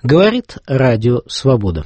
Говорит Радио Свобода.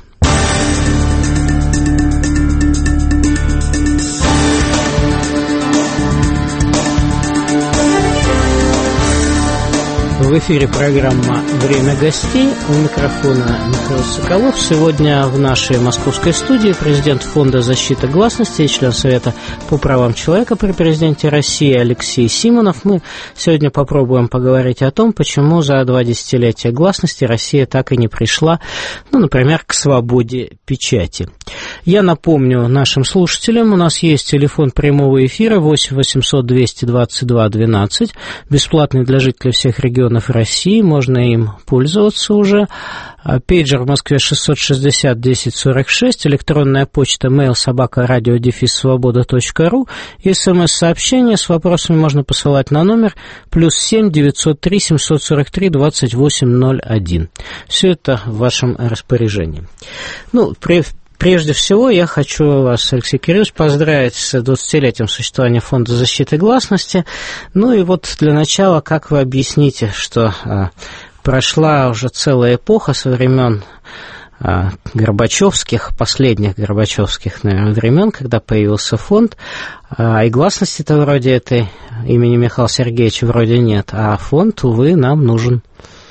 В эфире программа «Время гостей». У микрофона Михаил Соколов. Сегодня в нашей московской студии президент Фонда защиты гласности и член Совета по правам человека при президенте России Алексей Симонов. Мы сегодня попробуем поговорить о том, почему за 2 десятилетия гласности Россия так и не пришла, например, к свободе печати. Я напомню нашим слушателям, у нас есть телефон прямого эфира 8 800 222 12, бесплатный для жителей всех регионов России, можно им пользоваться уже. Пейджер в Москве 660-1046, электронная почта mail@radio-svoboda.ru, СМС-сообщение с вопросами можно посылать на номер +7 903 743 2801. Все это в вашем распоряжении. Прежде всего, я хочу вас, Алексей Кириллович, поздравить с 20-летием существования Фонда защиты гласности. Для начала, как вы объясните, что прошла уже целая эпоха со времен Горбачевских, последних Горбачевских, наверное, времен, когда появился фонд, и гласности-то вроде этой имени Михаила Сергеевича вроде нет, а фонд, увы, нам нужен.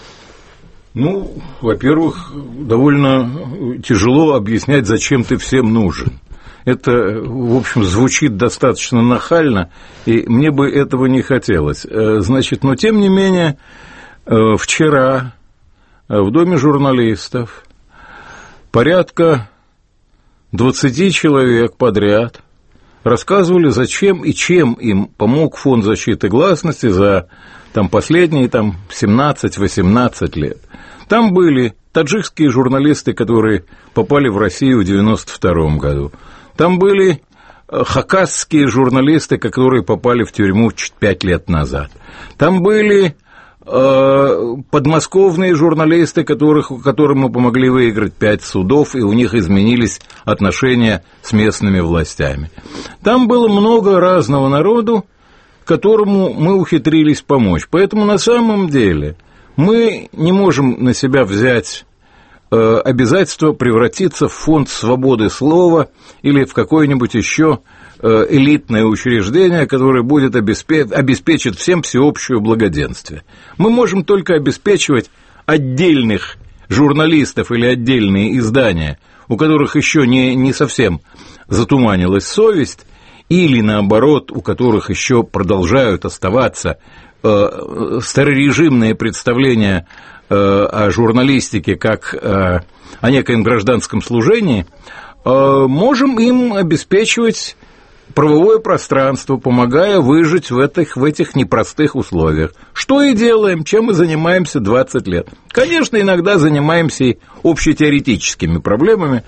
Во-первых, довольно тяжело объяснять, зачем ты всем нужен. Это, в общем, звучит достаточно нахально, и мне бы этого не хотелось. Но тем не менее, вчера в Доме журналистов порядка 20 человек подряд рассказывали, зачем и чем им помог Фонд защиты гласности за последние 17-18 лет. Там были таджикские журналисты, которые попали в Россию в 1992 году. Там были хакасские журналисты, которые попали в тюрьму 5 лет назад. Там были подмосковные журналисты, которым мы помогли выиграть 5 судов, и у них изменились отношения с местными властями. Там было много разного народу, которому мы ухитрились помочь. Поэтому на самом деле мы не можем на себя взять обязательство превратиться в фонд свободы слова или в какое-нибудь еще элитное учреждение, которое будет обеспечит всем всеобщее благоденствие. Мы можем только обеспечивать отдельных журналистов или отдельные издания, у которых еще не совсем затуманилась совесть, или, наоборот, у которых еще продолжают оставаться старорежимные представления о журналистике как о некоем гражданском служении, можем им обеспечивать правовое пространство, помогая выжить в этих непростых условиях. Что и делаем, чем мы занимаемся 20 лет. Конечно, иногда занимаемся и общетеоретическими проблемами,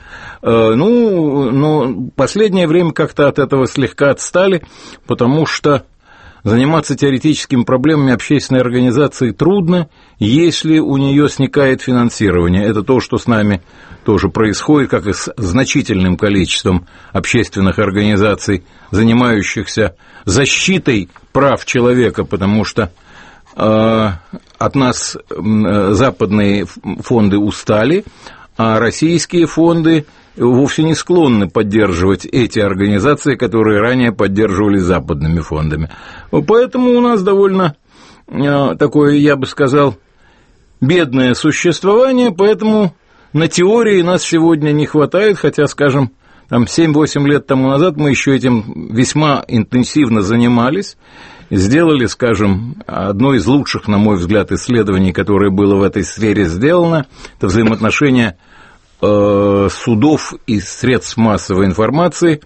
но последнее время как-то от этого слегка отстали, потому что заниматься теоретическими проблемами общественной организации трудно, если у нее сникает финансирование. Это то, что с нами тоже происходит, как и с значительным количеством общественных организаций, занимающихся защитой прав человека, потому что от нас западные фонды устали, а российские фонды вовсе не склонны поддерживать эти организации, которые ранее поддерживались западными фондами. Поэтому у нас довольно такое, я бы сказал, бедное существование, поэтому на теории нас сегодня не хватает, хотя, скажем, 7-8 лет тому назад мы еще этим весьма интенсивно занимались, сделали, скажем, одно из лучших, на мой взгляд, исследований, которое было в этой сфере сделано, это взаимоотношения судов и средств массовой информации.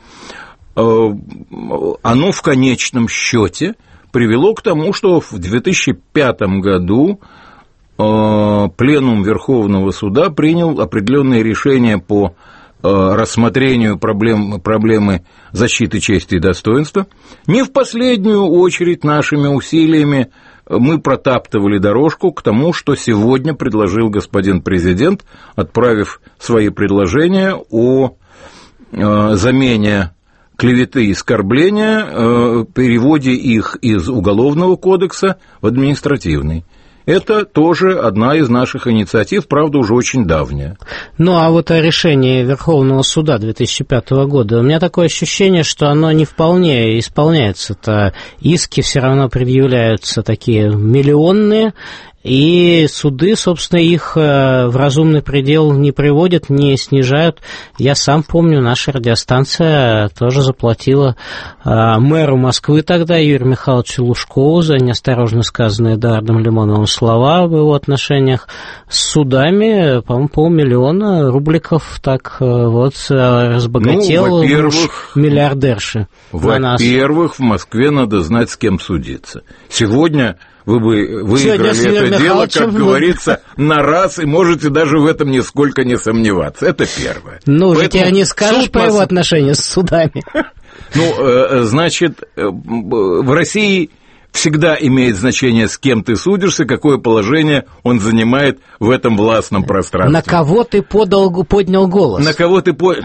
Оно в конечном счете привело к тому, что в 2005 году Пленум Верховного Суда принял определенные решения по рассмотрению проблемы защиты чести и достоинства. Не в последнюю очередь нашими усилиями мы протаптывали дорожку к тому, что сегодня предложил господин президент, отправив свои предложения о замене клеветы и оскорбления, переводе их из Уголовного кодекса в административный. Это тоже одна из наших инициатив, правда, уже очень давняя. Ну, а вот о решении Верховного суда 2005 года, у меня такое ощущение, что оно не вполне исполняется. Иски все равно предъявляются такие миллионные, и суды, собственно, их в разумный предел не приводят, не снижают. Я сам помню, наша радиостанция тоже заплатила мэру Москвы тогда, Юрию Михайловичу Лужкову, за неосторожно сказанные Эдуардом Лимоновым слова в его отношениях с судами, по-моему, 500 000 рубликов, так вот, разбогател миллиардерши. Во-первых, в Москве надо знать, с кем судиться. Сегодня вы бы выиграли это дело, как говорится, на раз, и можете даже в этом нисколько не сомневаться. Это первое. Ну, ведь я не скажешь про его отношения с судами. Ну, значит, в России всегда имеет значение, с кем ты судишься, какое положение он занимает в этом властном пространстве. На кого ты поднял голос? На кого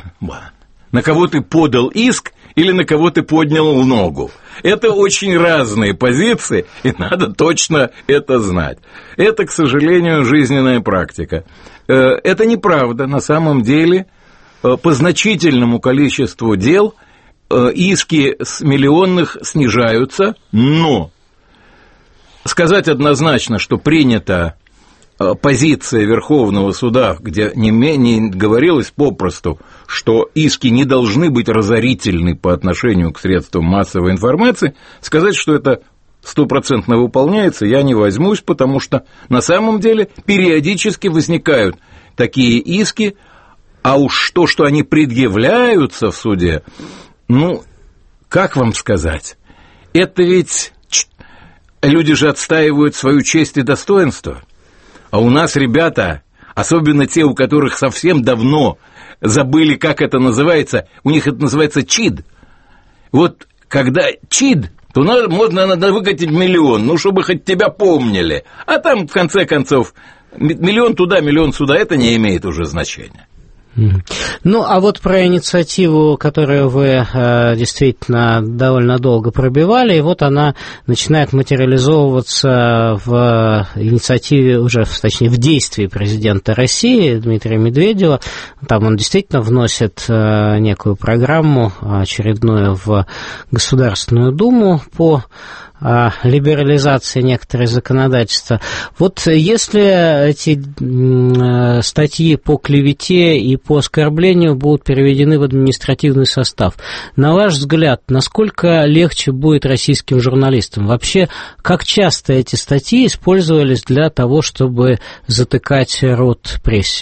ты подал иск или на кого ты поднял ногу. Это очень разные позиции, и надо точно это знать. Это, к сожалению, жизненная практика. Это неправда. На самом деле, по значительному количеству дел иски с миллионных снижаются, но сказать однозначно, что принята позиция Верховного суда, где не говорилось попросту, что иски не должны быть разорительны по отношению к средствам массовой информации, сказать, что это 100% выполняется, я не возьмусь, потому что на самом деле периодически возникают такие иски, а уж то, что они предъявляются в суде, ну, как вам сказать, это ведь люди же отстаивают свою честь и достоинство. А у нас ребята, особенно те, у которых совсем давно забыли, как это называется, у них это называется ЧИД. Вот когда ЧИД, то надо выкатить миллион, ну, чтобы хоть тебя помнили. А там, в конце концов, миллион туда, миллион сюда, это не имеет уже значения. Ну, а вот про инициативу, которую вы действительно довольно долго пробивали, и вот она начинает материализовываться в инициативе, уже, точнее, в действии президента России Дмитрия Медведева. Там он действительно вносит некую программу очередную в Государственную Думу по либерализации некоторых законодательства. Вот если эти статьи по клевете и по оскорблению будут переведены в административный состав, на ваш взгляд, насколько легче будет российским журналистам? Вообще, как часто эти статьи использовались для того, чтобы затыкать рот прессе?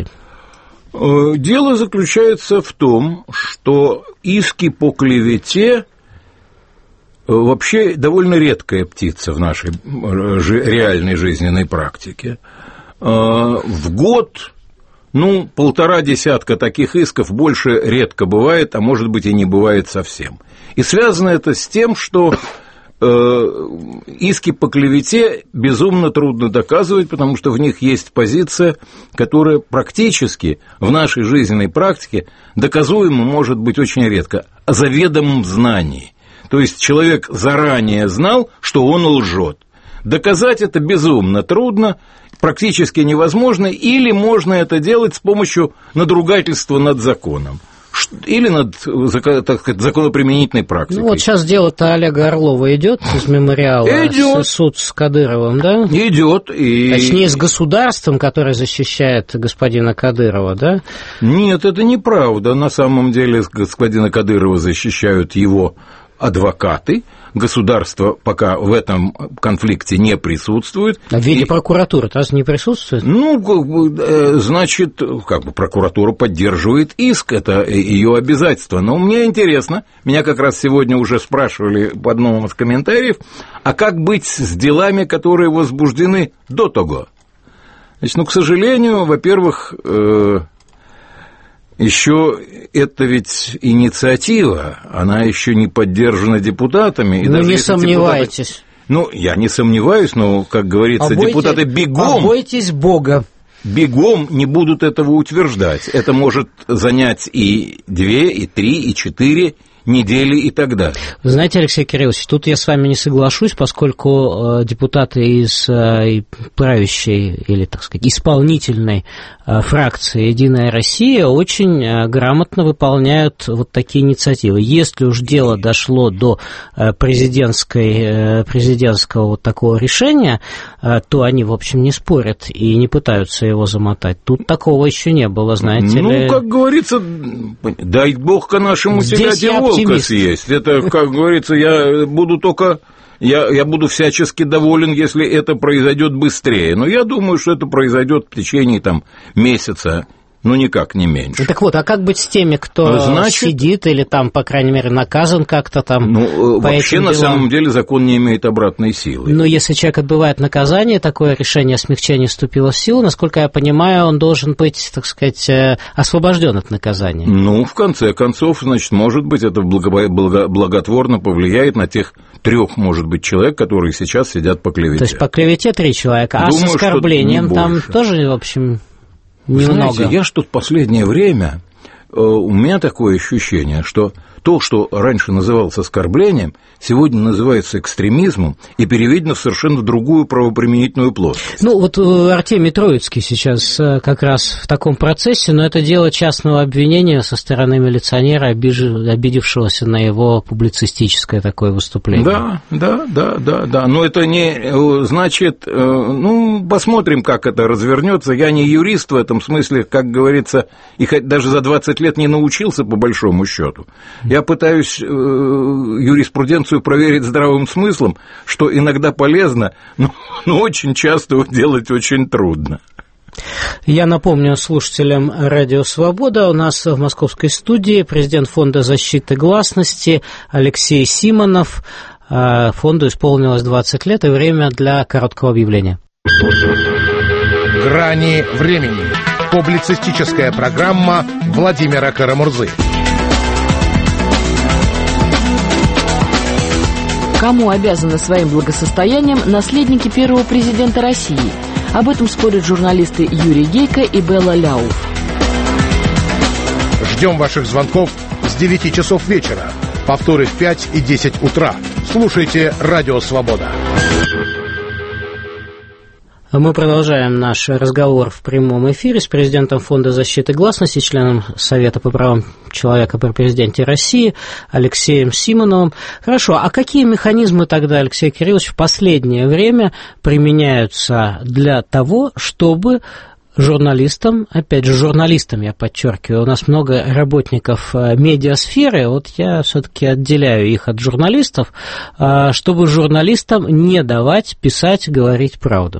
Дело заключается в том, что иски по клевете вообще довольно редкая птица в нашей реальной жизненной практике. В год, 1,5 десятка таких исков больше редко бывает, а может быть и не бывает совсем. И связано это с тем, что иски по клевете безумно трудно доказывать, потому что в них есть позиция, которая практически в нашей жизненной практике доказуема может быть очень редко, о заведомом знании. То есть человек заранее знал, что он лжет. Доказать это безумно трудно, практически невозможно, или можно это делать с помощью надругательства над законом, или над, так сказать, законоприменительной практикой. Ну, вот сейчас дело-то Олега Орлова идет из мемориала, суд с Кадыровым, да? Идет. Точнее, с государством, которое защищает господина Кадырова, да? Нет, это неправда. На самом деле господина Кадырова защищают его адвокаты, государство пока в этом конфликте не присутствует. А в виде прокуратуры тоже не присутствует? Значит, прокуратура поддерживает иск, это ее обязательство. Но мне интересно, меня как раз сегодня уже спрашивали в одном из комментариев, а как быть с делами, которые возбуждены до того? Значит, к сожалению, во-первых, еще это ведь инициатива, она еще не поддержана депутатами. И не сомневайтесь. Я не сомневаюсь, но, как говорится, депутаты бегом... Бойтесь Бога. Бегом не будут этого утверждать. Это может занять и 2, и 3, и 4 недели и так далее. Вы знаете, Алексей Кириллович, тут я с вами не соглашусь, поскольку депутаты из правящей или, так сказать, исполнительной фракции «Единая Россия» очень грамотно выполняют вот такие инициативы. Если уж дело дошло до президентского вот такого решения, то они, в общем, не спорят и не пытаются его замотать. Тут такого еще не было, знаете ли. Ну, как говорится, дай бог-ка нашему телятин волка съесть. Это, как говорится, я буду всячески доволен, если это произойдет быстрее. Но я думаю, что это произойдет в течение месяца. Ну, никак не меньше. Так вот, а как быть с теми, кто сидит или там, по крайней мере, наказан как-то там? Ну, вообще, на самом деле, закон не имеет обратной силы. Но если человек отбывает наказание, такое решение о смягчении вступило в силу, насколько я понимаю, он должен быть, так сказать, освобожден от наказания. Ну, в конце концов, значит, может быть, это благотворно повлияет на тех 3, может быть, человек, которые сейчас сидят по клевете. То есть по клевете 3 человека, а думаю, с оскорблением там тоже, в общем... Немного. Знаете, я что-то в последнее время, у меня такое ощущение, что то, что раньше называлось оскорблением, сегодня называется экстремизмом и переведено в совершенно другую правоприменительную плоскость. Ну, вот Артемий Троицкий сейчас как раз в таком процессе, но это дело частного обвинения со стороны милиционера, обидевшегося на его публицистическое такое выступление. Да. Но это не значит, ну, посмотрим, как это развернется. Я не юрист в этом смысле, как говорится, и даже за 20 лет не научился, по большому счету. Я пытаюсь юриспруденцию проверить здравым смыслом, что иногда полезно, но очень часто делать очень трудно. Я напомню слушателям «Радио Свобода», у нас в московской студии президент Фонда защиты гласности Алексей Симонов. Фонду исполнилось 20 лет, и время для короткого объявления. «Грани времени». Публицистическая программа Владимира Карамурзы. Кому обязаны своим благосостоянием наследники первого президента России? Об этом спорят журналисты Юрий Гейко и Белла Ляуф. Ждем ваших звонков с 9 часов вечера. Повторы в 5 и 10 утра. Слушайте «Радио Свобода». Мы продолжаем наш разговор в прямом эфире с президентом Фонда защиты гласности, членом Совета по правам человека при президенте России Алексеем Симоновым. Хорошо, а какие механизмы тогда, Алексей Кириллович, в последнее время применяются для того, чтобы журналистам, опять же, журналистам, я подчеркиваю, у нас много работников медиасферы, вот я все-таки отделяю их от журналистов, чтобы журналистам не давать писать, говорить правду?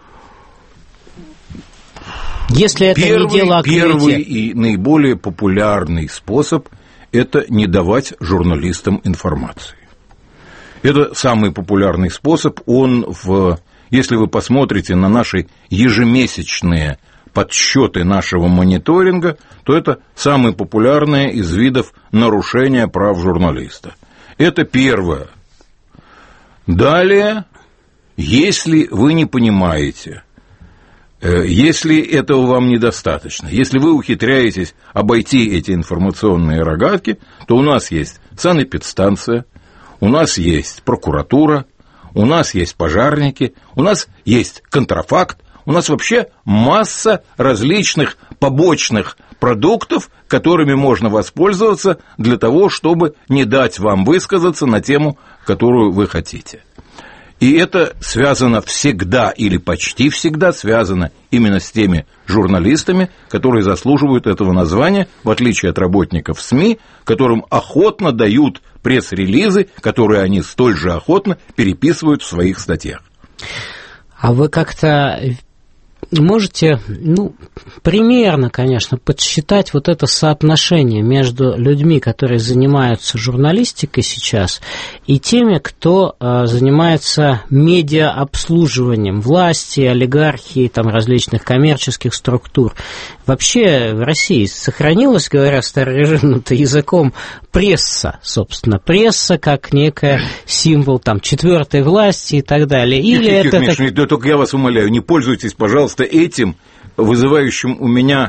Если это не дело о клевете. Первый и наиболее популярный способ – это не давать журналистам информации. Это самый популярный способ. Если вы посмотрите на наши ежемесячные подсчеты нашего мониторинга, то это самое популярное из видов нарушения прав журналиста. Это первое. Далее, если вы не понимаете, если этого вам недостаточно, если вы ухитряетесь обойти эти информационные рогатки, то у нас есть санэпидстанция, у нас есть прокуратура, у нас есть пожарники, у нас есть контрафакт, у нас вообще масса различных побочных продуктов, которыми можно воспользоваться для того, чтобы не дать вам высказаться на тему, которую вы хотите. И это связано всегда или почти всегда связано именно с теми журналистами, которые заслуживают этого названия, в отличие от работников СМИ, которым охотно дают пресс-релизы, которые они столь же охотно переписывают в своих статьях. А вы как-то можете, примерно, конечно, подсчитать вот это соотношение между людьми, которые занимаются журналистикой сейчас, и теми, кто занимается медиаобслуживанием власти, олигархии, там, различных коммерческих структур. Вообще в России сохранилась, говоря старорежимным-то языком, пресса, собственно, пресса как некий символ там четвертой власти и так далее. Или Миша, только я вас умоляю, не пользуйтесь, пожалуйста, этим, вызывающим у меня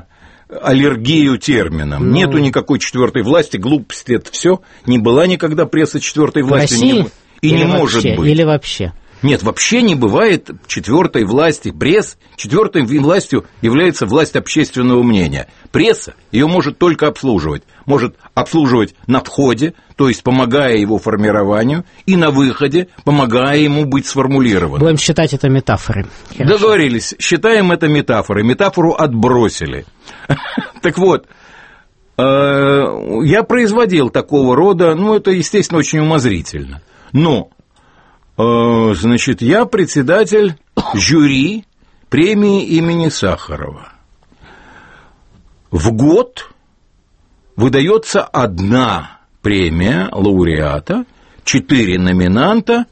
аллергию терминам. Нету никакой четвертой власти, глупости, это все. Не была никогда пресса четвертой власти. России? И не может быть. Или вообще? Нет, вообще не бывает четвертой власти. Четвертой властью является власть общественного мнения. Пресса ее может только обслуживать. Может обслуживать на входе, то есть помогая его формированию, и на выходе, помогая ему быть сформулированным. Будем считать это метафорой. Хорошо. Договорились. Считаем это метафорой. Метафору отбросили. Так вот, я производил такого рода, это, естественно, очень умозрительно. Но, значит, я председатель жюри премии имени Сахарова. В год выдается одна премия лауреата, 4 номинанта,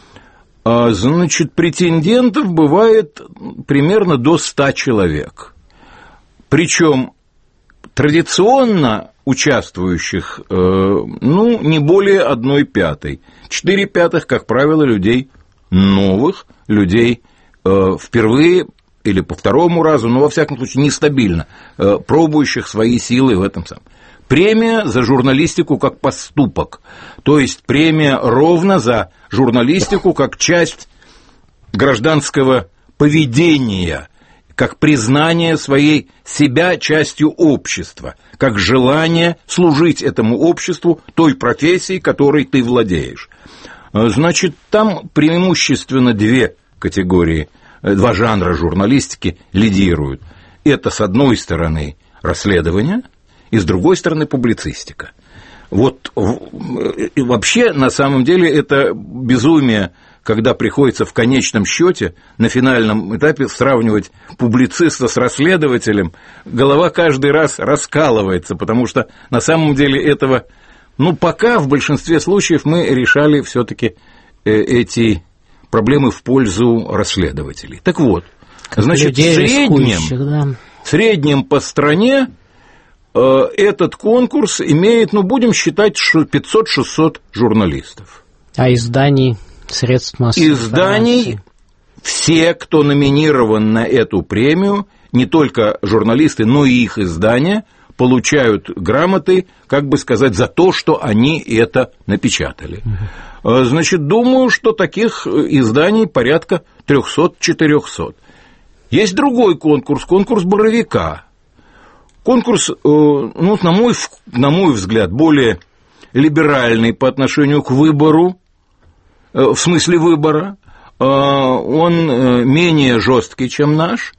значит, претендентов бывает примерно до 100 человек. Причем традиционно участвующих, не более 1/5. 4/5, как правило, людей новых, людей впервые или по второму разу, но, во всяком случае, нестабильно, пробующих свои силы в этом самом. Премия за журналистику как поступок, то есть премия ровно за журналистику как часть гражданского поведения, как признание своей себя частью общества, как желание служить этому обществу той профессией, которой ты владеешь. Значит, там преимущественно 2 категории, 2 жанра журналистики лидируют. Это, с одной стороны, расследование, и, с другой стороны, публицистика. Вот вообще, на самом деле, это безумие, когда приходится в конечном счете на финальном этапе сравнивать публициста с расследователем, голова каждый раз раскалывается, потому что на самом деле этого, пока в большинстве случаев мы решали все-таки эти проблемы в пользу расследователей. Так вот, значит, в среднем по стране этот конкурс имеет, будем считать, 500-600 журналистов. А изданий, средств массовой информации? Изданий, все, кто номинирован на эту премию, не только журналисты, но и их издания, получают грамоты, как бы сказать, за то, что они это напечатали. Значит, думаю, что таких изданий порядка 300-400. Есть другой конкурс, конкурс Боровика. Конкурс, на мой взгляд, более либеральный по отношению к выбору, в смысле выбора, он менее жесткий, чем наш,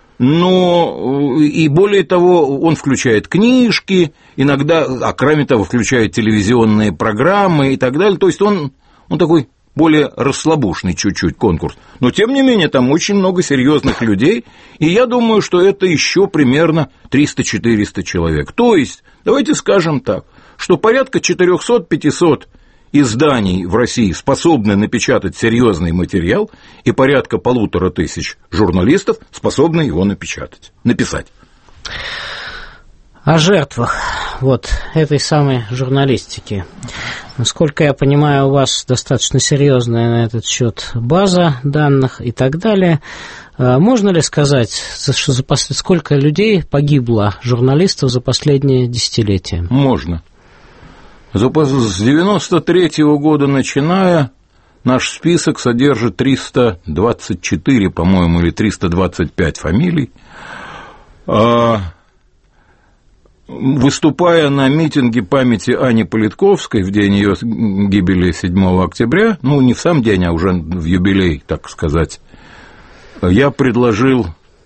но и более того, он включает книжки, иногда, кроме того, включает телевизионные программы и так далее, то есть он такой более расслабушный чуть-чуть конкурс, но тем не менее там очень много серьезных людей, и я думаю, что это еще примерно 300-400 человек. То есть, давайте скажем так, что порядка 400-500 изданий в России способны напечатать серьезный материал, и порядка 1500 журналистов способны его написать. О жертвах этой самой журналистики. Насколько я понимаю, у вас достаточно серьезная на этот счет база данных и так далее. Можно ли сказать, сколько людей погибло журналистов за последние десятилетия? Можно. С 1993 года начиная, наш список содержит 324, по-моему, или 325 фамилий. Выступая на митинге памяти Ани Политковской в день ее гибели 7 октября, не в сам день, а уже в юбилей, так сказать, я предложил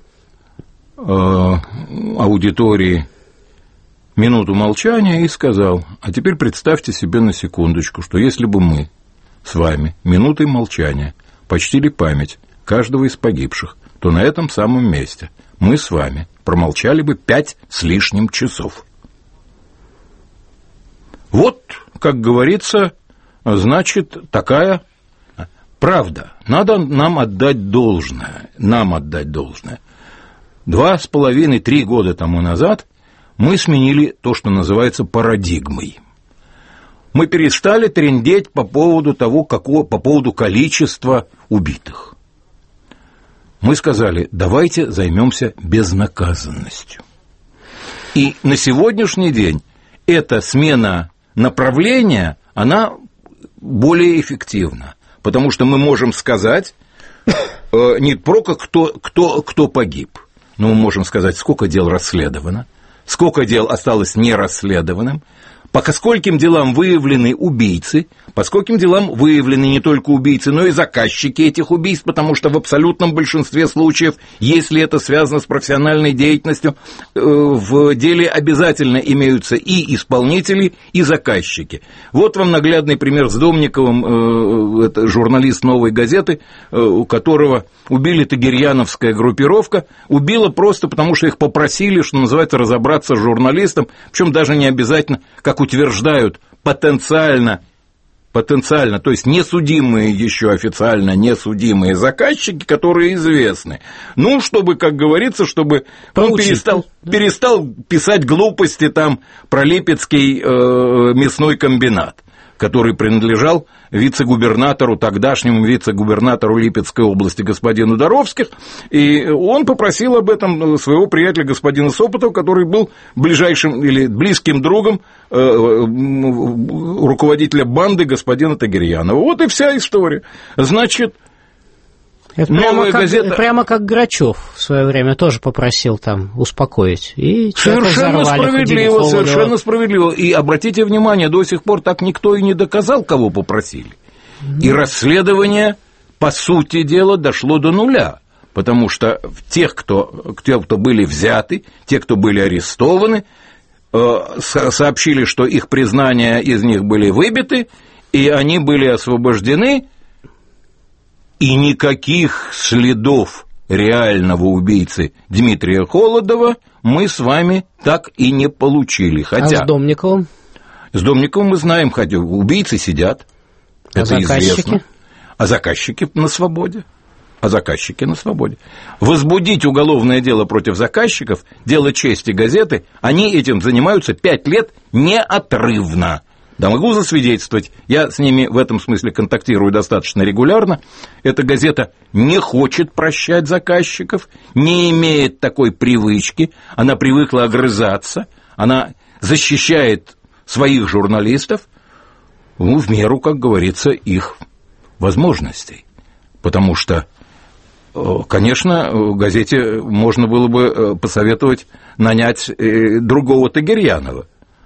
аудитории минуту молчания и сказал: а теперь представьте себе на секундочку, что если бы мы с вами минутой молчания почтили память каждого из погибших, то на этом самом месте мы с вами промолчали бы 5 с лишним часов. Вот, как говорится, значит, такая правда. Надо нам отдать должное. 2,5-3 года тому назад мы сменили то, что называется парадигмой. Мы перестали трындеть по поводу количества убитых. Мы сказали: давайте займемся безнаказанностью. И на сегодняшний день эта смена направления, она более эффективна, потому что мы можем сказать не только кто погиб, но мы можем сказать, сколько дел расследовано, сколько дел осталось нерасследованным, по скольким делам выявлены убийцы, по скольким делам выявлены не только убийцы, но и заказчики этих убийств, потому что в абсолютном большинстве случаев, если это связано с профессиональной деятельностью, в деле обязательно имеются и исполнители, и заказчики. Вот вам наглядный пример с Домниковым, это журналист «Новой газеты», у которого убили тагирьяновская группировка, убила просто потому, что их попросили, что называется, разобраться с журналистом, причем даже не обязательно, как утверждают, потенциально, то есть несудимые еще официально, несудимые заказчики, которые известны. Ну, чтобы, как говорится, чтобы он перестал писать глупости там про Липецкий мясной комбинат, который принадлежал вице-губернатору, тогдашнему вице-губернатору Липецкой области господину Доровских, и он попросил об этом своего приятеля господина Сопотова, который был ближайшим или близким другом руководителя банды господина Тагирьянова. Вот и вся история. Значит, это прямо как Грачев в свое время тоже попросил там успокоить. И совершенно справедливо. И обратите внимание, до сих пор так никто и не доказал, кого попросили. И расследование, по сути дела, дошло до нуля. Потому что те, кто были взяты, те, кто были арестованы, сообщили, что их признания из них были выбиты, и они были освобождены. И никаких следов реального убийцы Дмитрия Холодова мы с вами так и не получили. Хотя, а с Домниковым? С Домниковым мы знаем, хотя убийцы сидят, это известно. А заказчики на свободе. Возбудить уголовное дело против заказчиков, дело чести газеты, они этим занимаются 5 лет неотрывно. Да, могу засвидетельствовать, я с ними в этом смысле контактирую достаточно регулярно. Эта газета не хочет прощать заказчиков, не имеет такой привычки, она привыкла огрызаться, она защищает своих журналистов, в меру, как говорится, их возможностей. Потому что, конечно, газете можно было бы посоветовать нанять другого Тагирьянова.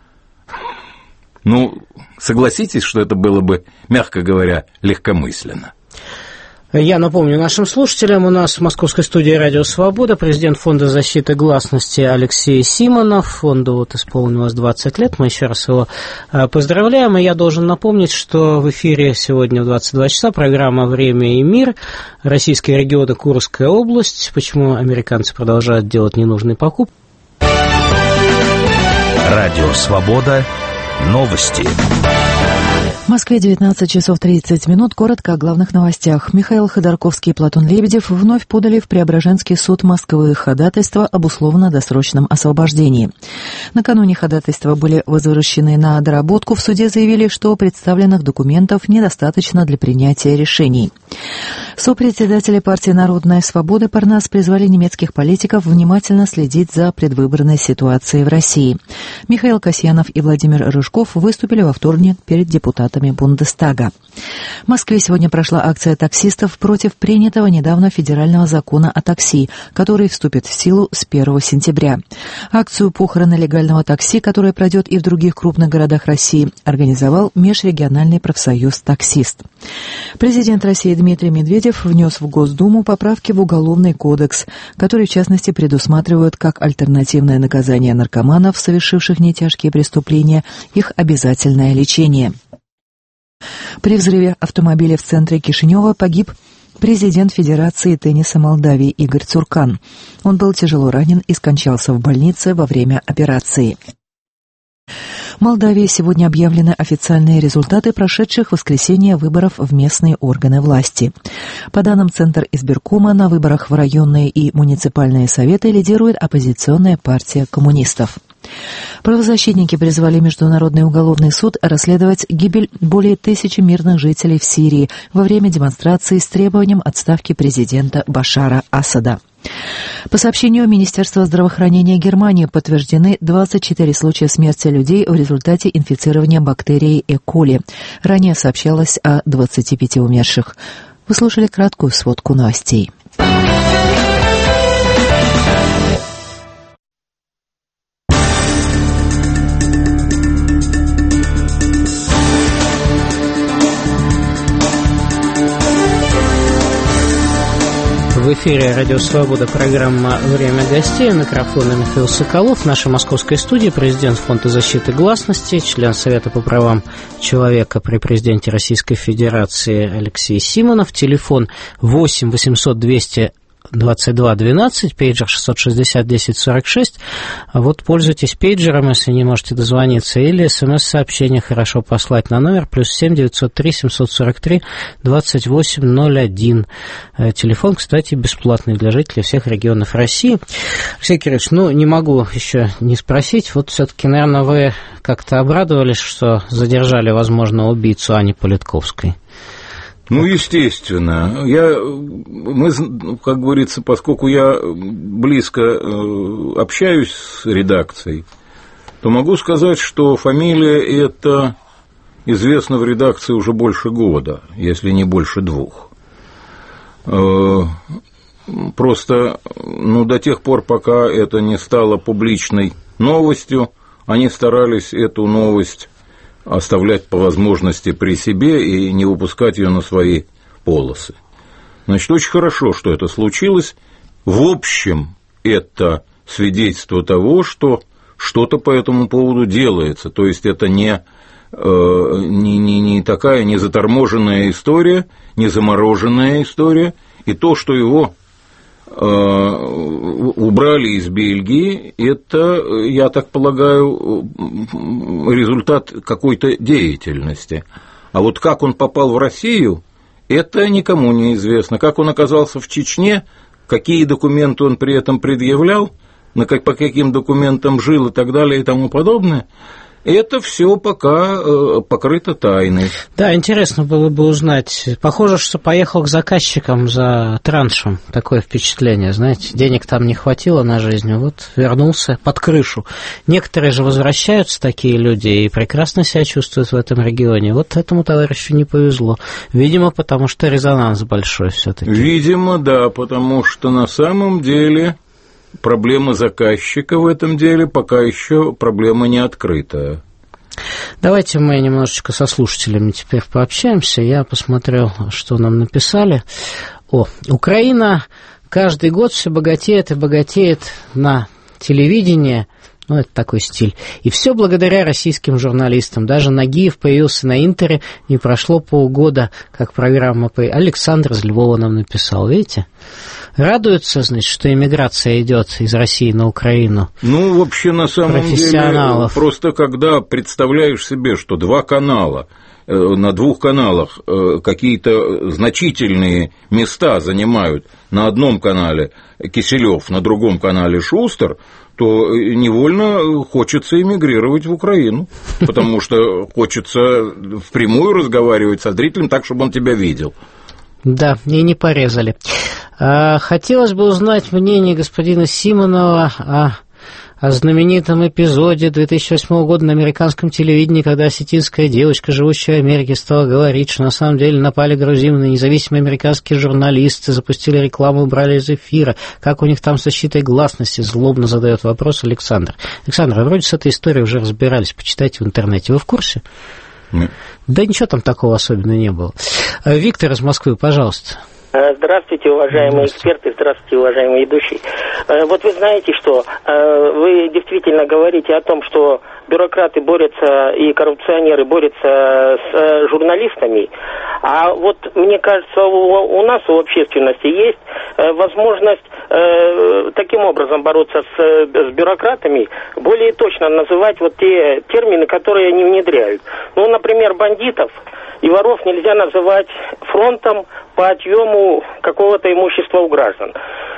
Ну, согласитесь, что это было бы, мягко говоря, легкомысленно. Я напомню нашим слушателям, у нас в московской студии «Радио Свобода» президент Фонда защиты гласности Алексей Симонов. Фонду вот исполнилось 20 лет, мы еще раз его поздравляем. И я должен напомнить, что в эфире сегодня в 22 часа программа «Время и мир», российские регионы, Курская область, почему американцы продолжают делать ненужные покупки. «Радио Свобода». Новости. В Москве 19 часов 30 минут. Коротко о главных новостях. Михаил Ходорковский и Платон Лебедев вновь подали в Преображенский суд Москвы ходатайство об условно-досрочном освобождении. Накануне ходатайства были возвращены на доработку. В суде заявили, что представленных документов недостаточно для принятия решений. Сопредседатели партии «Народная свобода» Парнас призвали немецких политиков внимательно следить за предвыборной ситуацией в России. Михаил Касьянов и Владимир Рыжков выступили во вторник перед депутатами Бундестага. В Москве сегодня прошла акция таксистов против принятого недавно федерального закона о такси, который вступит в силу с 1 сентября. Акцию «Похороны легального такси», которая пройдет и в других крупных городах России, организовал межрегиональный профсоюз «Таксист». Президент России Дмитрий Медведев внес в Госдуму поправки в Уголовный кодекс, которые, в частности, предусматривают как альтернативное наказание наркоманов, совершивших нетяжкие преступления, их обязательное лечение. При взрыве автомобиля в центре Кишинева погиб президент Федерации тенниса Молдавии Игорь Цуркан. Он был тяжело ранен и скончался в больнице во время операции. В Молдавии сегодня объявлены официальные результаты прошедших в воскресенье выборов в местные органы власти. По данным Центра избиркома, на выборах в районные и муниципальные советы лидирует оппозиционная партия коммунистов. Правозащитники призвали Международный уголовный суд расследовать гибель более 1000 мирных жителей в Сирии во время демонстрации с требованием отставки президента Башара Асада. По сообщению Министерства здравоохранения Германии, подтверждены 24 случая смерти людей в результате инфицирования бактерией Е. коли. Ранее сообщалось о 25 умерших. Вы слушали краткую сводку новостей. В эфире «Радио Свобода», программа «Время гостей». У микрофона Михаил Соколов. В нашей московской студии президент Фонда защиты гласности, член Совета по правам человека при президенте Российской Федерации Алексей Симонов. Телефон 8 800 200 22 12, пейджер 660 10 46. Вот пользуйтесь пейджером, если не можете дозвониться, или смс-сообщение хорошо послать на номер +7 903 743 2801. Телефон, кстати, бесплатный для жителей всех регионов России. Алексей Кириллович, не могу еще не спросить, вот все-таки, наверное, вы как-то обрадовались, что задержали, возможно, убийцу Ани Политковской? Естественно. Мы, как говорится, поскольку я близко общаюсь с редакцией, то могу сказать, что фамилия эта известна в редакции уже больше года, если не больше 2. Просто, до тех пор, пока это не стало публичной новостью, они старались эту новость оставлять по возможности при себе и не выпускать ее на свои полосы. Значит, очень хорошо, что это случилось. В общем, это свидетельство того, что что-то по этому поводу делается. То есть, это не такая не заторможенная история, не замороженная история. И то, что его убрали из Бельгии, это, я так полагаю, результат какой-то деятельности. А вот как он попал в Россию, это никому не известно. Как он оказался в Чечне, какие документы он при этом предъявлял, по каким документам жил и так далее и тому подобное, это все пока покрыто тайной. Да, интересно было бы узнать. Похоже, что поехал к заказчикам за траншем. Такое впечатление, знаете. Денег там не хватило на жизнь, вот вернулся под крышу. Некоторые же возвращаются, такие люди, и прекрасно себя чувствуют в этом регионе. Вот этому товарищу не повезло. Видимо, потому что резонанс большой все-таки. Видимо, да, потому что на самом деле проблема заказчика в этом деле пока еще проблема не открытая. Давайте мы немножечко со слушателями теперь пообщаемся. Я посмотрел, что нам написали. Украина каждый год все богатеет и богатеет на телевидении. Это такой стиль. И все благодаря российским журналистам. Даже Нагиев появился на Интере, не прошло полгода, как программа Александр из Львова нам написал. Видите? Радуются, значит, что эмиграция идет из России на Украину. Вообще, на самом деле, просто когда представляешь себе, что 2 канала, на 2 каналах какие-то значительные места занимают, на одном канале Киселёв, на другом канале Шустер, то невольно хочется эмигрировать в Украину, потому что хочется впрямую разговаривать со зрителем так, чтобы он тебя видел. Да, и не порезали. Хотелось бы узнать мнение господина Симонова о знаменитом эпизоде 2008 года на американском телевидении, когда осетинская девочка, живущая в Америке, стала говорить, что на самом деле напали грузины на независимые американские журналисты, запустили рекламу, убрали из эфира. Как у них там с защитой гласности? Злобно задает вопрос Александр. Александр, вроде с этой историей уже разбирались, почитайте в интернете. Вы в курсе? Нет. Да ничего там такого особенного не было. Виктор из Москвы, пожалуйста. Здравствуйте, уважаемые эксперты, здравствуйте, уважаемый ведущий. Вот вы знаете, что вы действительно говорите о том, что бюрократы борются и коррупционеры борются с журналистами, а вот мне кажется, у нас, у общественности есть возможность таким образом бороться с бюрократами, более точно называть вот те термины, которые они внедряют. Например, бандитов и воров нельзя называть фронтом по отъему какого-то имущества у граждан.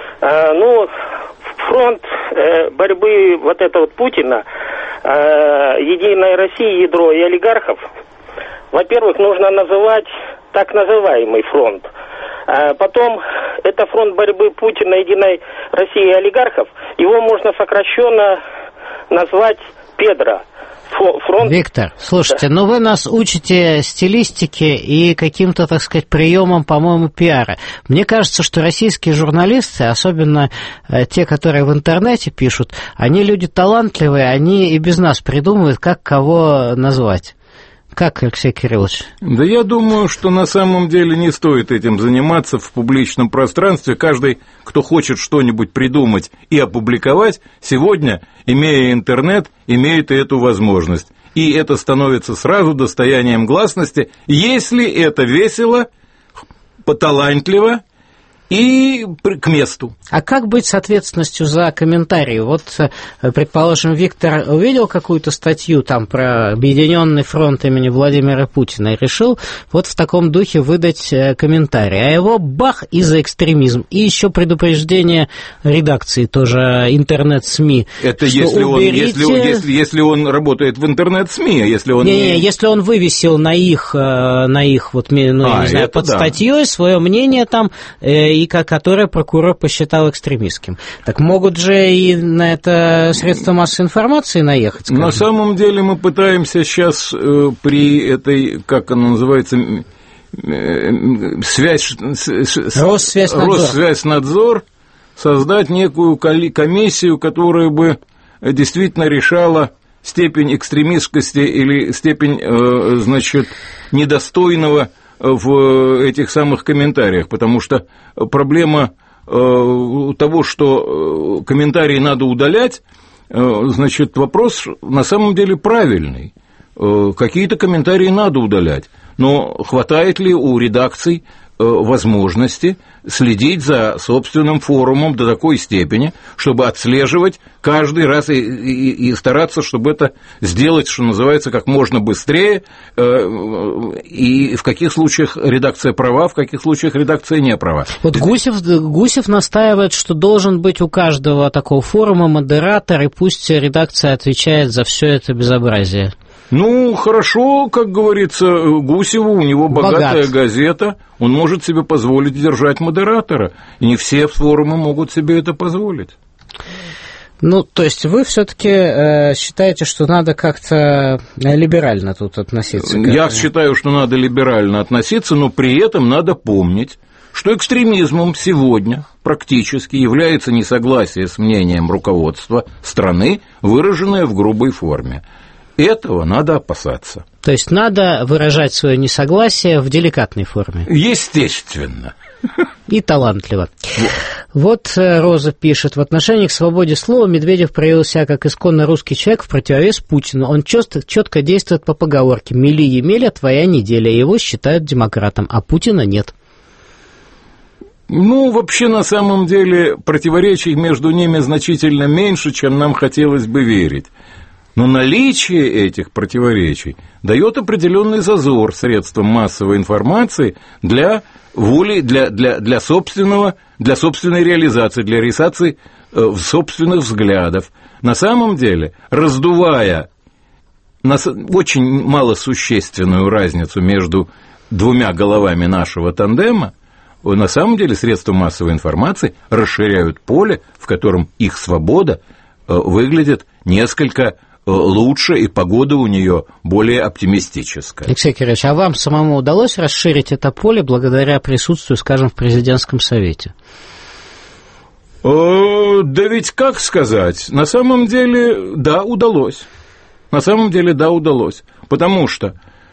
Фронт борьбы вот этого Путина, Единой России, ядро и олигархов, во-первых, нужно называть так называемый фронт. Потом, это фронт борьбы Путина, Единой России и олигархов. Его можно сокращенно назвать Педро. Фронт... Виктор, слушайте, ну вы нас учите стилистике и каким-то, так сказать, приемам, по-моему, пиара. Мне кажется, что российские журналисты, особенно те, которые в интернете пишут, они люди талантливые, они и без нас придумывают, как кого назвать. Как, Алексей Кириллович? Да я думаю, что на самом деле не стоит этим заниматься в публичном пространстве. Каждый, кто хочет что-нибудь придумать и опубликовать, сегодня, имея интернет, имеет эту возможность. И это становится сразу достоянием гласности, если это весело, поталантливо и к месту. А как быть с ответственностью за комментарии? Вот, предположим, Виктор увидел какую-то статью там про Объединенный фронт имени Владимира Путина и решил вот в таком духе выдать комментарий. А его бах и за экстремизм. И еще предупреждение редакции тоже интернет-СМИ. Это если он работает в интернет-СМИ, а если он если он вывесил на их вот, не знаю, под статьей свое мнение там, и которое прокурор посчитал экстремистским. Так могут же и на это средства массовой информации наехать, скажем. На самом деле мы пытаемся сейчас при этой, как она называется, Россвязьнадзор создать некую комиссию, которая бы действительно решала степень экстремистского или степень, значит, недостойного в этих самых комментариях, потому что проблема того, что комментарии надо удалять, значит, вопрос на самом деле правильный. Какие-то комментарии надо удалять, но хватает ли у редакций возможности следить за собственным форумом до такой степени, чтобы отслеживать каждый раз и стараться, чтобы это сделать, что называется, как можно быстрее, и в каких случаях редакция права, в каких случаях редакция не права. Вот Гусев настаивает, что должен быть у каждого такого форума модератор, и пусть редакция отвечает за все это безобразие. Ну, хорошо, как говорится, Гусеву, у него богатая газета, он может себе позволить держать модератора, и не все форумы могут себе это позволить. Ну, то есть вы все-таки считаете, что надо как-то либерально тут относиться к этому? Я считаю, что надо либерально относиться, но при этом надо помнить, что экстремизмом сегодня практически является несогласие с мнением руководства страны, выраженное в грубой форме. Этого надо опасаться. То есть надо выражать свое несогласие в деликатной форме. Естественно. И талантливо. Вот Роза пишет: в отношении к свободе слова Медведев проявил себя как исконно русский человек в противовес Путину. Он четко действует по поговорке «Мели Емеля, твоя неделя». Его считают демократом, а Путина нет. Ну, вообще, на самом деле, противоречий между ними значительно меньше, чем нам хотелось бы верить. Но наличие этих противоречий дает определенный зазор средствам массовой информации для воли, для собственной реализации, для реализации собственных взглядов. На самом деле, раздувая очень малосущественную разницу между двумя головами нашего тандема, на самом деле средства массовой информации расширяют поле, в котором их свобода выглядит несколько лучше, и погода у нее более оптимистическая. Алексей Кириллович, а вам самому удалось расширить это поле благодаря присутствию, скажем, в президентском совете? Да ведь как сказать, на самом деле, да, удалось. На самом деле, да, удалось. Потому что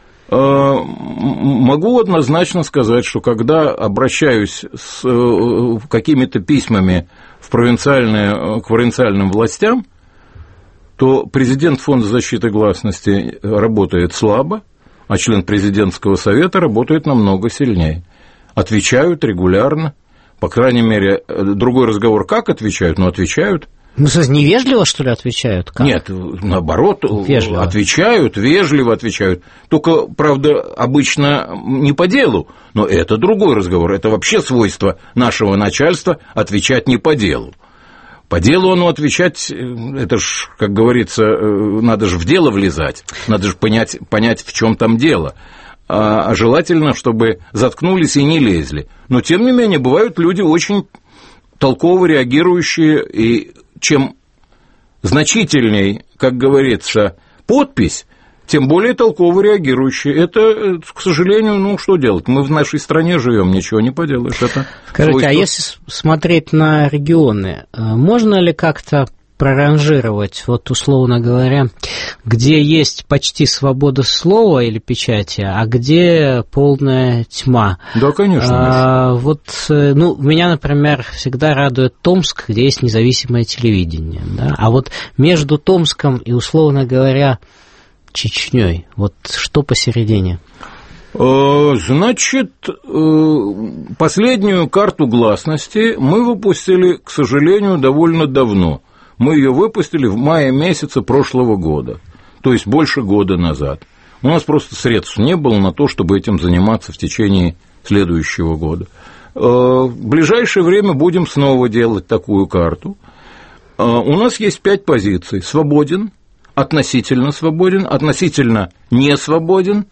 могу однозначно сказать, что когда обращаюсь с какими-то письмами к провинциальным властям, то президент Фонда защиты гласности работает слабо, а член президентского совета работает намного сильнее. Отвечают регулярно, по крайней мере, другой разговор, как отвечают, но отвечают. Ну, невежливо, что ли, отвечают? Как? Нет, наоборот, вежливо. Отвечают, вежливо отвечают. Только, правда, обычно не по делу, но это другой разговор. Это вообще свойство нашего начальства отвечать не по делу. По делу оно отвечать, это ж, как говорится, надо же в дело влезать, надо же понять, в чем там дело. а желательно, чтобы заткнулись и не лезли. Но, тем не менее, бывают люди очень толково реагирующие, и чем значительней, как говорится, подпись, тем более толково реагирующие. Это, к сожалению, что делать? Мы в нашей стране живем, ничего не поделаешь. Это скажите, свойство. А если смотреть на регионы, можно ли как-то проранжировать, вот условно говоря, где есть почти свобода слова или печати, а где полная тьма? Да, конечно. Меня, например, всегда радует Томск, где есть независимое телевидение. Да? А вот между Томском и, условно говоря, Чечней, вот что посередине? Значит, последнюю карту гласности мы выпустили, к сожалению, довольно давно. Мы ее выпустили в мае месяце прошлого года, то есть больше года назад. У нас просто средств не было на то, чтобы этим заниматься в течение следующего года. В ближайшее время будем снова делать такую карту. У нас есть 5 позиций. Свободен, относительно не свободен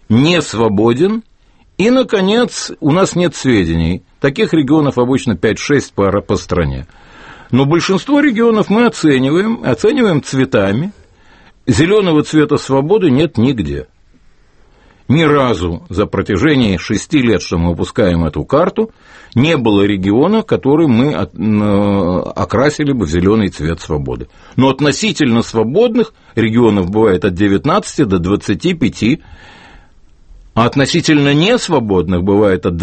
и, наконец, у нас нет сведений. Таких регионов обычно 5-6 по стране. Но большинство регионов мы оцениваем цветами. Зеленого цвета свободы нет нигде. Ни разу за протяжении 6 лет, что мы выпускаем эту карту, не было региона, который мы окрасили бы в зеленый цвет свободы. Но относительно свободных регионов бывает от 19 до 25, а относительно несвободных бывает от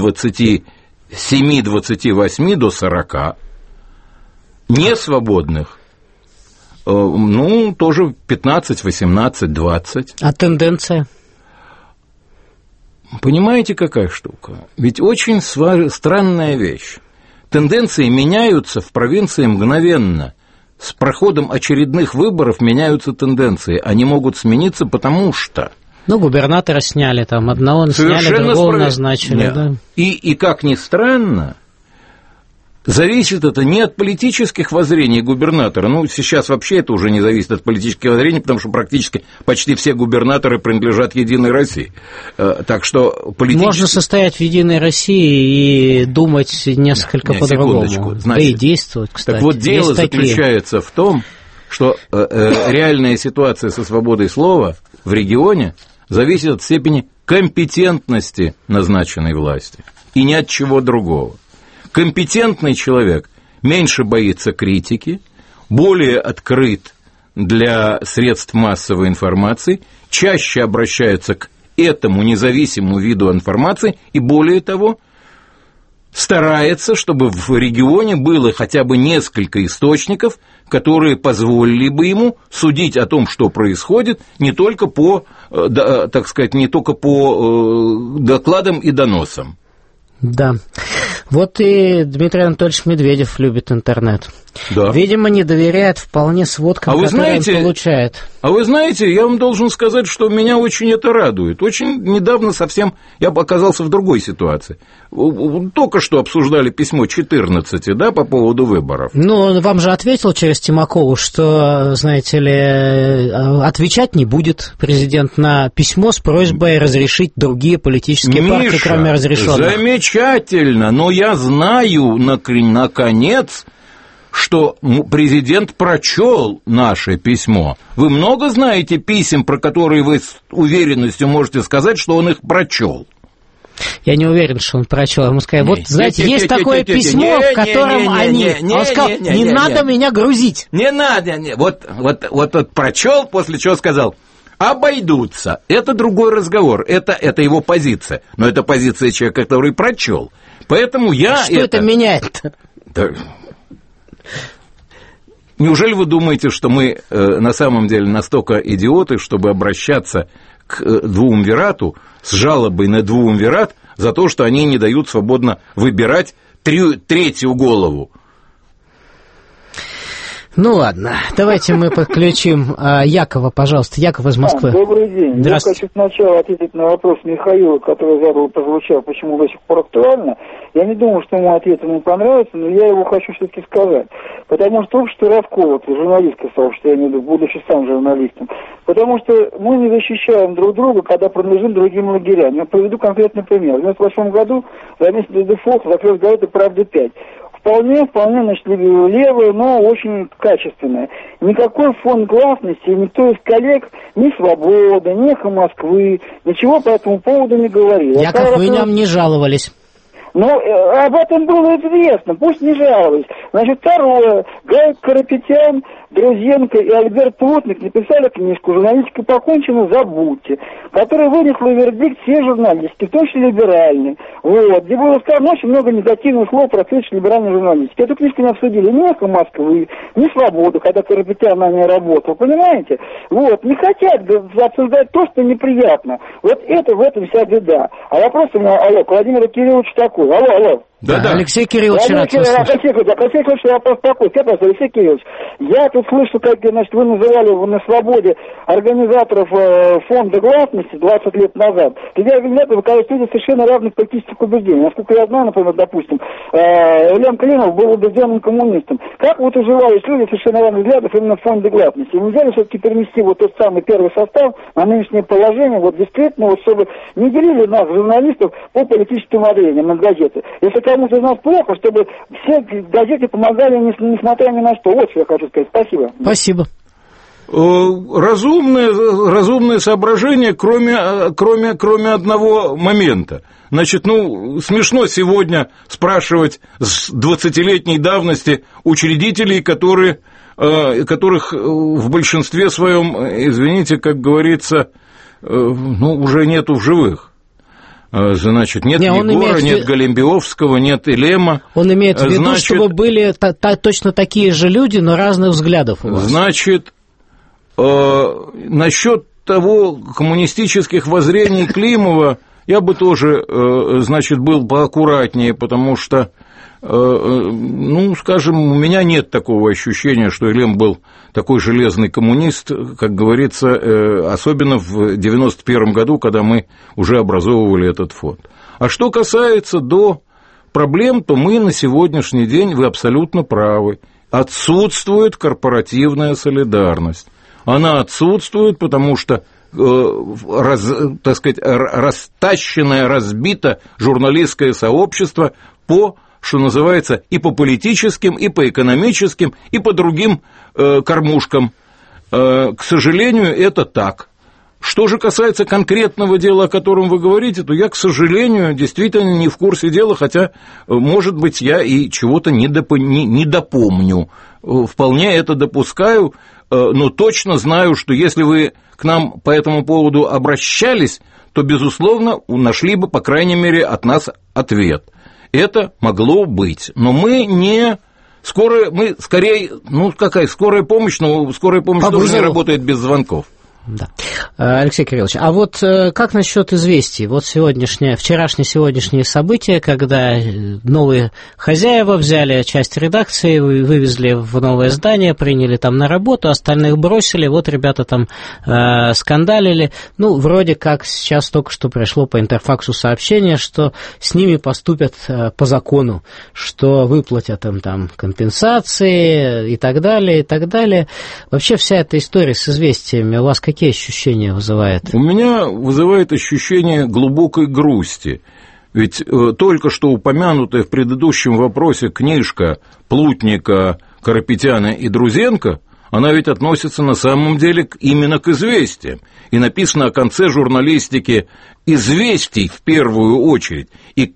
27-28 до 40. Несвободных, тоже 15, 18, 20. А тенденция? Понимаете, какая штука? Ведь очень странная вещь. Тенденции меняются в провинции мгновенно. С проходом очередных выборов меняются тенденции. Они могут смениться, потому что... губернатора сняли, там одного сняли, другого назначили. Да. И как ни странно, зависит это не от политических воззрений губернатора. Сейчас вообще это уже не зависит от политических воззрений, потому что практически почти все губернаторы принадлежат Единой России. Так что Можно состоять в Единой России и думать несколько по-другому. Да и действовать, кстати. Так вот, дело заключается в том, что реальная ситуация со свободой слова в регионе зависит от степени компетентности назначенной власти. И ни от чего другого. Компетентный человек меньше боится критики, более открыт для средств массовой информации, чаще обращается к этому независимому виду информации и, более того, старается, чтобы в регионе было хотя бы несколько источников, которые позволили бы ему судить о том, что происходит, не только по докладам и доносам. Да. Вот и Дмитрий Анатольевич Медведев любит интернет. Да. Видимо, не доверяет вполне сводкам, которые он получает. А вы знаете, я вам должен сказать, что меня очень это радует. Очень недавно совсем я оказался в другой ситуации. Только что обсуждали письмо 14, по поводу выборов. Вам же ответил через Тимакову, что, знаете ли, отвечать не будет президент на письмо с просьбой разрешить другие политические партии, кроме разрешенных. Замечательно, но я знаю, наконец, что президент прочел наше письмо. Вы много знаете писем, про которые вы с уверенностью можете сказать, что он их прочел? Я не уверен, что он прочел. Ему сказали, есть такое письмо, в котором они... Он сказал, не надо меня грузить. Не надо. Вот прочел, после чего сказал, обойдутся. Это другой разговор. Это его позиция. Но это позиция человека, который прочел. Поэтому я... Что это меняет-то? Неужели вы думаете, что мы на самом деле настолько идиоты, чтобы обращаться к двуумвирату с жалобой на двуумвират за то, что они не дают свободно выбирать третью голову? Ну ладно, давайте мы подключим Якова, пожалуйста. Яков из Москвы. Добрый день. Я хочу сначала ответить на вопрос Михаила, который прозвучал, почему до сих пор актуально. Я не думаю, что мой ответ ему понравится, но я его хочу все-таки сказать. Потому что общество расколото, журналистское сообщество, я имею в виду, будучи сам журналистом. Потому что мы не защищаем друг друга, когда принадлежим другим лагерям. Я приведу конкретный пример. В 1998 году за месяц до дефолта закрылась газета «Правда-5». Вполне, значит, левая, но очень качественная. Никакой фонд гласности, никто из коллег, ни «Свобода», ни «Эхо Москвы», ничего по этому поводу не говорил. Яков, вы нам не жаловались. Ну, об этом было известно, пусть не жаловались. Значит, второе. Гай Карапетян, Друзенко и Альберт Плотник написали книжку «Журналистика покончена, забудьте», которая вынесла вердикт все журналистики, в том числе либеральные. Вот, где было сказано очень много негативных слов про либеральной журналистики. Эту книжку не обсудили ни «Эхо Москвы», ни «Свободу», когда Карапетян на ней работал, понимаете? Вот, не хотят обсуждать то, что неприятно. Вот это в этом вся беда. А вопрос у меня, к Владимиру Кирилловичу такой. Алло. Да. Алексей Кириллович, Алексей Кириллович, вопрос такой. Алексей Кириллович, я тут слышу, как, значит, вы называли на «Свободе» организаторов фонда гласности 20 лет назад. Эти организаторы выказывают люди совершенно разных политических убеждений. Насколько я знаю, например, допустим, Илья Климов был убежденным коммунистом. Как вот уживались люди совершенно разных взглядов именно в фонде гласности? Нельзя ли все-таки перенести вот тот самый первый состав на нынешнее положение, вот действительно, вот чтобы не делили нас, журналистов, по политическим воззрениям на газеты. Если кому-то из нас плохо, чтобы все газеты помогали, несмотря ни на что. Вот что я хочу сказать. Спасибо. Разумное соображение, кроме одного момента. Значит, смешно сегодня спрашивать с 20-летней давности учредителей, которых в большинстве своем, извините, как говорится, уже нету в живых. Значит, нет Егора, нет Голембиовского, нет Илема. Он имеет в виду, чтобы были точно такие же люди, но разных взглядов у вас. Значит, насчет того коммунистических воззрений Климова я бы тоже, значит, был поаккуратнее, потому что, скажем, у меня нет такого ощущения, что Илем был такой железный коммунист, как говорится, особенно в 91 году, когда мы уже образовывали этот фонд. А что касается до проблем, то мы на сегодняшний день, вы абсолютно правы, отсутствует корпоративная солидарность. Она отсутствует, потому что, растащенное, разбито журналистское сообщество по, что называется, и по политическим, и по экономическим, и по другим кормушкам. К сожалению, это так. Что же касается конкретного дела, о котором вы говорите, то я, к сожалению, действительно не в курсе дела, хотя, может быть, я и чего-то не допомню. Вполне это допускаю, но точно знаю, что если вы к нам по этому поводу обращались, то, безусловно, нашли бы, по крайней мере, от нас ответ. Это могло быть, но мы не... мы скорее, скорая помощь, но скорая помощь тоже не работает без звонков. Да. Алексей Кириллович, а вот как насчет известий? Вот вчерашние-сегодняшние события, когда новые хозяева взяли часть редакции, вывезли в новое здание, приняли там на работу, остальных бросили, вот ребята там скандалили. Вроде как сейчас только что пришло по интерфаксу сообщение, что с ними поступят по закону, что выплатят им там компенсации и так далее, и так далее. Вообще вся эта история с известиями у вас какие ощущения вызывает? У меня вызывает ощущение глубокой грусти. Ведь только что упомянутая в предыдущем вопросе книжка Плутника, Карапетяна и Друзенко, она ведь относится на самом деле именно к известиям. И написано о конце журналистики известий в первую очередь. И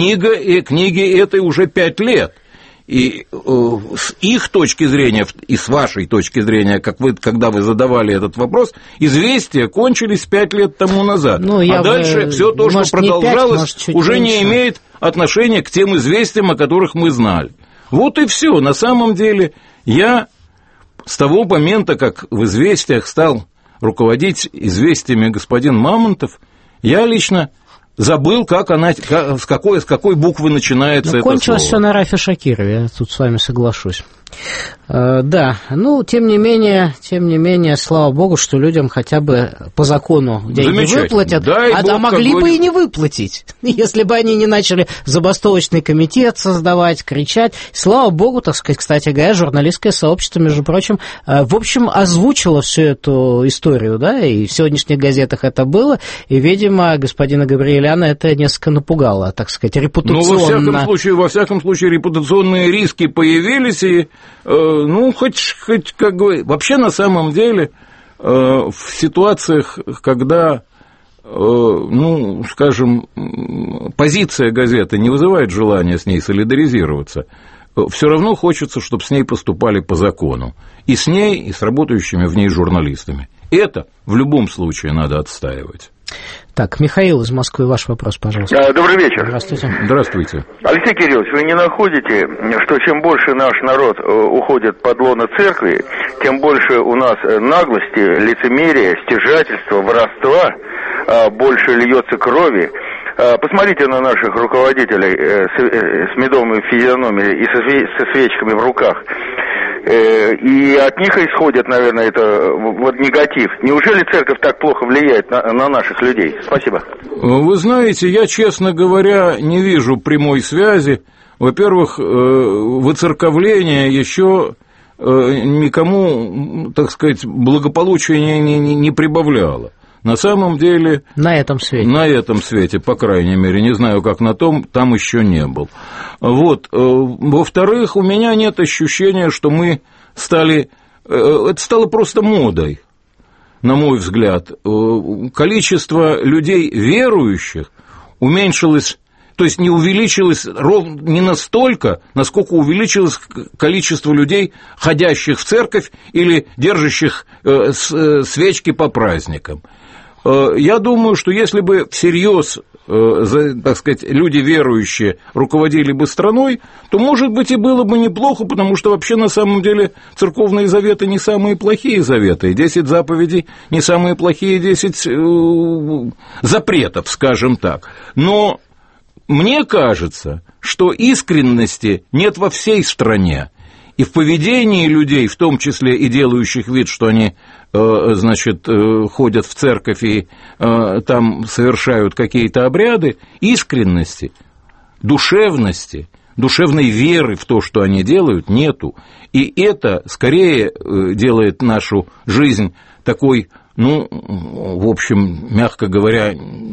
книге этой уже 5 лет. И с их точки зрения, и с вашей точки зрения, когда вы задавали этот вопрос, известия кончились 5 лет тому назад. А дальше все то, что продолжалось, 5, уже не имеет отношения к тем известиям, о которых мы знали. Вот и все. На самом деле, я с того момента, как в известиях стал руководить известиями господин Мамонтов, я лично забыл, как она, с какой буквы начинается это кончилось слово. все на Рафе Шакирове, я тут с вами соглашусь. Да, тем не менее, слава богу, что людям хотя бы по закону деньги выплатят, а могли бы и не выплатить, если бы они не начали забастовочный комитет создавать, кричать. Слава богу, так сказать, кстати говоря, журналистское сообщество, между прочим, в общем, озвучило всю эту историю, да, и в сегодняшних газетах это было, и, видимо, господина Габриэляна это несколько напугало, так сказать, репутационно. Во всяком случае, репутационные риски появились, и хоть как бы... Вообще, на самом деле, в ситуациях, когда, скажем, позиция газеты не вызывает желания с ней солидаризироваться, все равно хочется, чтобы с ней поступали по закону. И с ней, и с работающими в ней журналистами. Это в любом случае надо отстаивать. Так, Михаил из Москвы, ваш вопрос, пожалуйста. Добрый вечер. Здравствуйте. Здравствуйте. Алексей Кириллович, вы не находите, что чем больше наш народ уходит под лоно церкви, тем больше у нас наглости, лицемерия, стяжательства, воровства, больше льется крови? Посмотрите на наших руководителей с медовыми физиономиями и со свечками в руках. И от них исходит, наверное, это негатив. Неужели церковь так плохо влияет на наших людей? Спасибо. Вы знаете, я, честно говоря, не вижу прямой связи. Во-первых, выцерковление еще никому, так сказать, благополучия не прибавляло. На самом деле... На этом свете, по крайней мере. Не знаю, как на том, там еще не был. Во-вторых, у меня нет ощущения, что мы стали... Это стало просто модой, на мой взгляд. Количество людей верующих уменьшилось, то есть не увеличилось не настолько, насколько увеличилось количество людей, ходящих в церковь или держащих свечки по праздникам. Я думаю, что если бы всерьез, так сказать, люди верующие руководили бы страной, то, может быть, и было бы неплохо, потому что вообще на самом деле церковные заветы не самые плохие заветы, 10 заповедей не самые плохие 10 запретов, скажем так. Но мне кажется, что искренности нет во всей стране. И в поведении людей, в том числе и делающих вид, что они, ходят в церковь и там совершают какие-то обряды, искренности, душевности, душевной веры в то, что они делают, нету. И это скорее делает нашу жизнь такой, в общем, мягко говоря,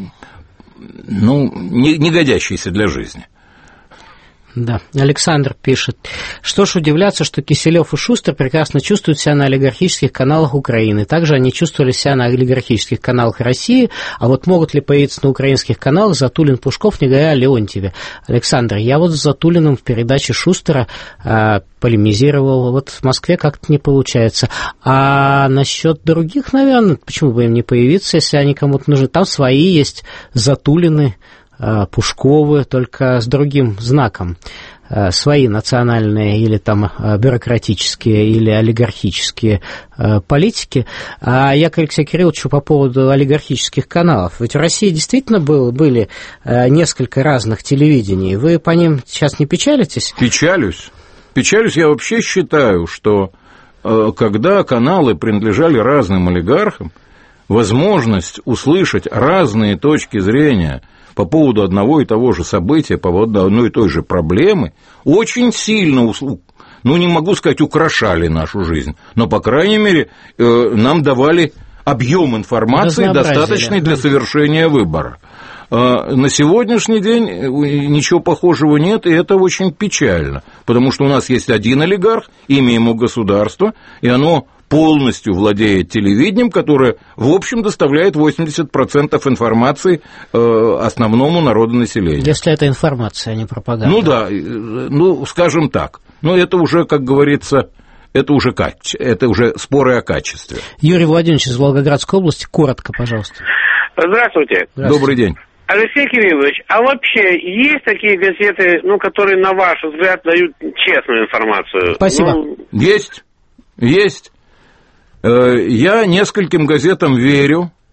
не годящейся для жизни. Да, Александр пишет, что ж удивляться, что Киселёв и Шустер прекрасно чувствуют себя на олигархических каналах Украины. Также они чувствовали себя на олигархических каналах России, а вот могут ли появиться на украинских каналах Затулин, Пушков, не говоря о Леонтьеве. Александр, я вот с Затулиным в передаче Шустера полемизировал, вот в Москве как-то не получается. А насчет других, наверное, почему бы им не появиться, если они кому-то нужны? Там свои есть Затулины, Пушковы, только с другим знаком. Свои национальные или там бюрократические или олигархические политики. А я к Алексею Кирилловичу по поводу олигархических каналов. Ведь в России действительно были несколько разных телевидений. Вы по ним сейчас не печалитесь? Печалюсь. Я вообще считаю, что когда каналы принадлежали разным олигархам, возможность услышать разные точки зрения по поводу одного и того же события, по поводу одной и той же проблемы, очень сильно, не могу сказать, украшали нашу жизнь, но, по крайней мере, нам давали объем информации, достаточный для совершения выбора. На сегодняшний день ничего похожего нет, и это очень печально, потому что у нас есть один олигарх, имя ему государство, и оно полностью владеет телевидением, которое, в общем, доставляет 80% информации основному народонаселению. Если это информация, а не пропаганда. Скажем так. Но это уже, как говорится, это уже споры о качестве. Юрий Владимирович из Волгоградской области, коротко, пожалуйста. Здравствуйте. Добрый день. Алексей Кириллович, а вообще есть такие газеты, которые, на ваш взгляд, дают честную информацию? Спасибо. Есть. Я нескольким газетам верю,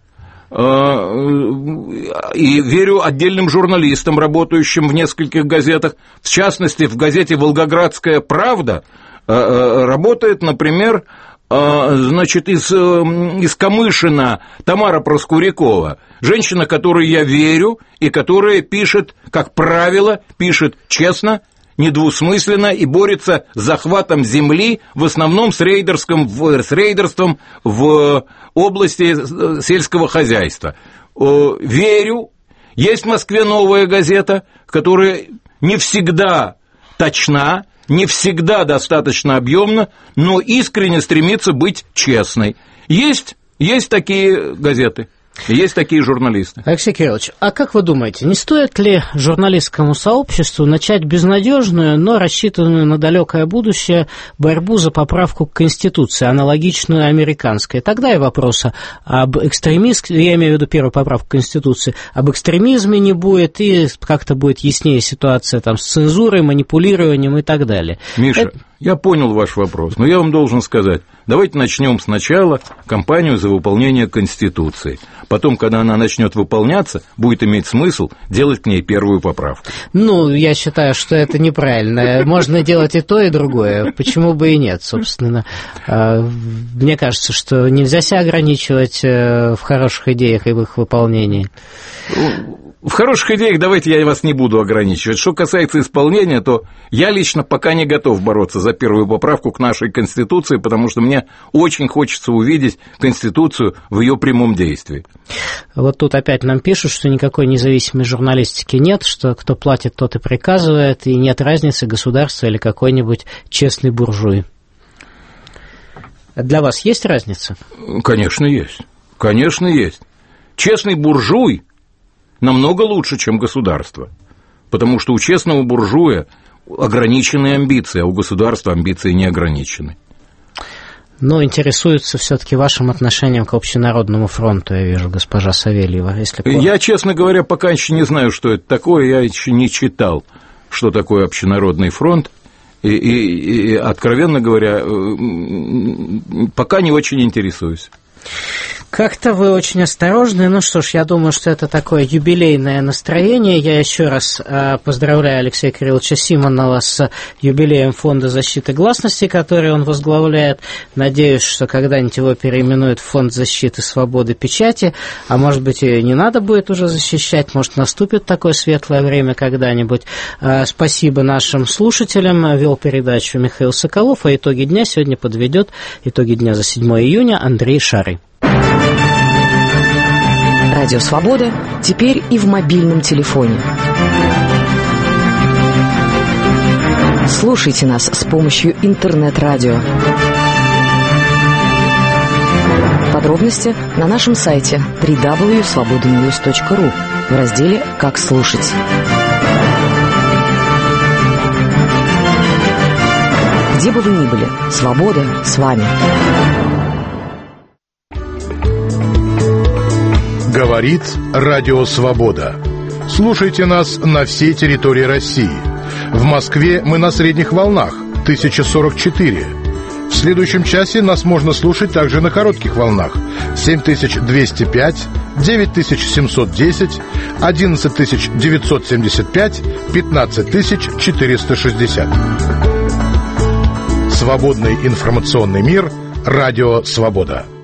и верю отдельным журналистам, работающим в нескольких газетах. В частности, в газете «Волгоградская правда» работает, например, значит, из Камышина Тамара Проскурякова, женщина, которой я верю, и которая пишет, как правило, пишет честно, недвусмысленно и борется с захватом земли, в основном с рейдерством в области сельского хозяйства. Верю, есть в Москве «Новая газета», которая не всегда точна, не всегда достаточно объемна, но искренне стремится быть честной. Есть такие газеты. Есть такие журналисты. Алексей Кириллович, а как вы думаете, не стоит ли журналистскому сообществу начать безнадежную, но рассчитанную на далекое будущее борьбу за поправку к Конституции, аналогичную американской? Тогда и вопроса об экстремизме, я имею в виду первую поправку к Конституции, об экстремизме не будет, и как-то будет яснее ситуация там, с цензурой, манипулированием и так далее. Миша, я понял ваш вопрос, но я вам должен сказать, давайте начнем сначала кампанию за выполнение Конституции. Потом, когда она начнет выполняться, будет иметь смысл делать к ней первую поправку. Ну, я считаю, что это неправильно. Можно делать и то, и другое. Почему бы и нет, собственно. Мне кажется, что нельзя себя ограничивать в хороших идеях и в их выполнении. В хороших идеях давайте я вас не буду ограничивать. Что касается исполнения, то я лично пока не готов бороться за первую поправку к нашей Конституции, потому что мне очень хочется увидеть Конституцию в ее прямом действии. Вот тут опять нам пишут, что никакой независимой журналистики нет, что кто платит, тот и приказывает, и нет разницы, государство или какой-нибудь честный буржуй. Для вас есть разница? Конечно, есть. Конечно, есть. Честный буржуй намного лучше, чем государство, потому что у честного буржуя ограниченные амбиции, а у государства амбиции не ограничены. Но интересуется все-таки вашим отношением к Общенародному фронту, я вижу, госпожа Савельева. Я, честно говоря, пока еще не знаю, что это такое, я еще не читал, что такое Общенародный фронт, и откровенно говоря, пока не очень интересуюсь. Как-то вы очень осторожны. Ну что ж, я думаю, что это такое юбилейное настроение. Я еще раз поздравляю Алексея Кирилловича Симонова с юбилеем Фонда защиты гласности, который он возглавляет. Надеюсь, что когда-нибудь его переименуют в Фонд защиты свободы печати, а может быть и не надо будет уже защищать, может наступит такое светлое время когда-нибудь. Спасибо нашим слушателям. Вел передачу Михаил Соколов, а итоги дня сегодня подведет итоги дня за 7 июня Андрей Шарый. Радио «Свобода» теперь и в мобильном телефоне. Слушайте нас с помощью интернет-радио. Подробности на нашем сайте www.svobodanews.ru в разделе «Как слушать». Где бы вы ни были, свобода с вами. Говорит Радио Свобода. Слушайте нас на всей территории России. В Москве мы на средних волнах 1044. В следующем часе нас можно слушать также на коротких волнах 7205, 9710, 11975, 15460. Свободный информационный мир. Радио Свобода.